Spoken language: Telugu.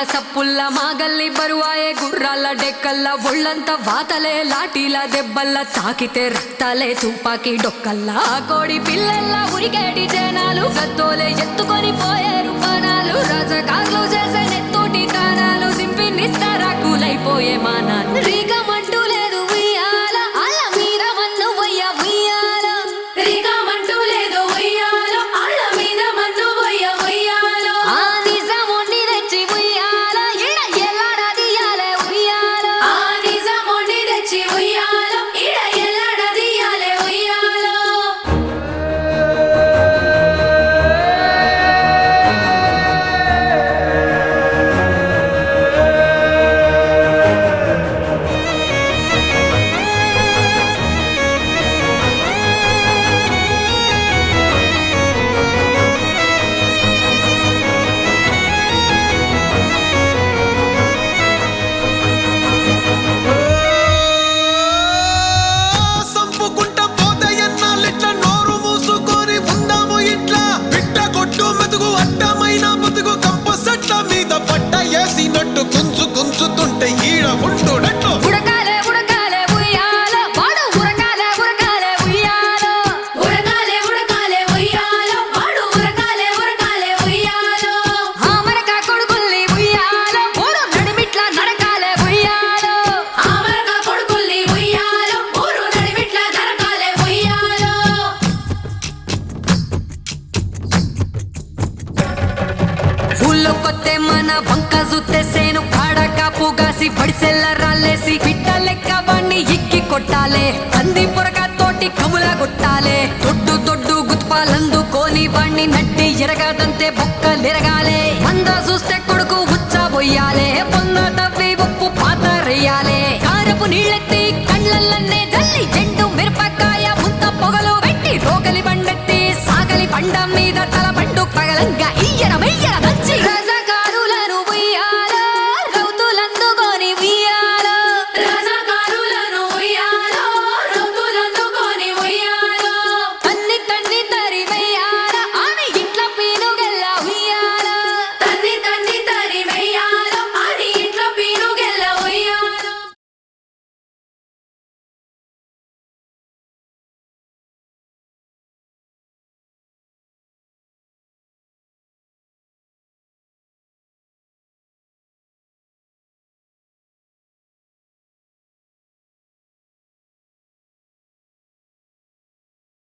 సప్పుల్ల మాగల్లి బరువాయే గుర్రాల డెక్కల్ల ఒళ్ళంత వాతలే లాఠీల దెబ్బల్ల తాకితే రక్తాలే తుపాకి డొక్కల్లా కోడి పిల్లల్లా ఉరికేటి జనాలు గద్దోలే ఎత్తుకొని పోయేరు పానాలు రాజకార్లు చేసే నెత్తోటి తానాలు సింపి నిస్తారాకులైపోయే మానాలు రీగమంటూ లేదు ఉయ్యాల అల్ల మీద మన్ను వయ్య ఉయ్యాల రీగమంటూ లేదు ఉయ్యాల అల్ల మీద మన్ను వయ్య ఉయ్యాల ఆ నిజమొండి తెచ్చి ఉయ్యాల ఇడ ఎల్లాడదియాలే ఉయ్యాల ఆ నిజమొండి తెచ్చి ఉయ్యాల ఇడ ఎల్లాడదియాలే ఉయ్యాల గుంజుతుంటే ఈడ ఉండునట్లు ఉడకాలే ఉడకాలే ఉయ్యాల వాడు ఉరకాలే ఉరకాలే ఉయ్యాల ఉరకాలే ఉడకాలే ఉయ్యాల వాడు ఉరకాలే ఉరకాలే ఉయ్యాల ఆ మరక కొడుకుల్ని ఉయ్యాల ఊరు నడిమిట్ల నరకాలే ఉయ్యాల ఆ మరక కొడుకుల్ని ఉయ్యాల ఊరు నడిమిట్ల నరకాలే ఉయ్యాల ఊళ్ళో కొత్తే మన వంక జుత్తే సేను కాడకాపుగాసి పడిసెల్ల రాళ్ళేసి బిడ్డ లెక్క వాణ్ణి ఇక్కి కొట్టాలే అంది పొరక తోటి కముల కొట్టాలే దొడ్డు దొడ్డు గుత్పాలందుకోని వాణ్ణి నట్టి ఎరగదంతే బొక్కలెరగాలే అందా చూస్తే కొడుకు ఉచ్చబోయ్యాలే